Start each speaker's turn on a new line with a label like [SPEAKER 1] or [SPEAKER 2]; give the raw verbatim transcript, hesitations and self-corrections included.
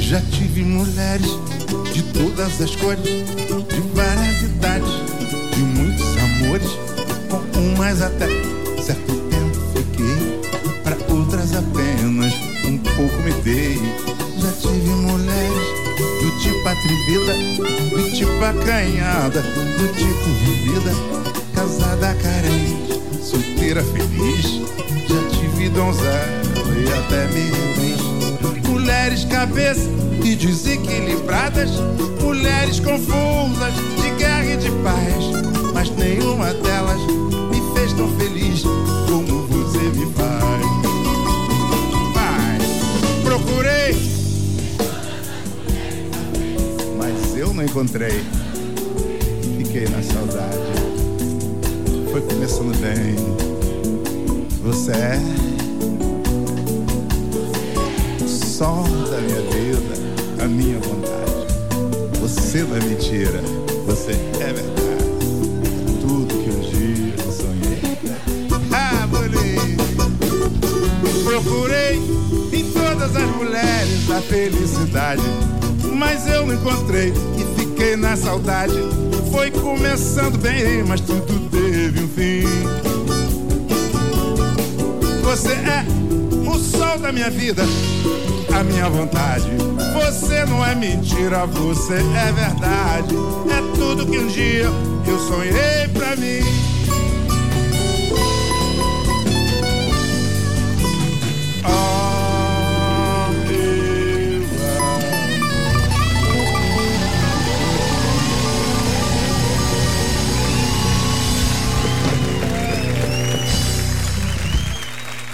[SPEAKER 1] Já tive mulheres de todas as cores, de várias idades, de muitos amores. Com umas até certo tempo fiquei, para outras apenas um pouco me dei. Já tive mulheres do tipo atrevida, do tipo acanhada, do tipo vivida, casada carente, solteira feliz. Já tive donzela e até meretriz. Mulheres cabeça e desequilibradas, mulheres confusas, de guerra e de paz, mas nenhuma delas me fez tão feliz como você me faz. Pai, procurei, mas eu não encontrei. Fiquei na saudade. Foi começando bem. Você é o sol da minha vida, a minha vontade. Você não é mentira, você é verdade. Tudo que um dia eu sonhei. Ah, bonito. Procurei em todas as mulheres a felicidade, mas eu não encontrei e fiquei na saudade. Foi começando bem, mas tudo teve um fim. Você é o sol da minha vida, a minha vontade. Você não é mentira, você é verdade. É tudo que um dia eu sonhei.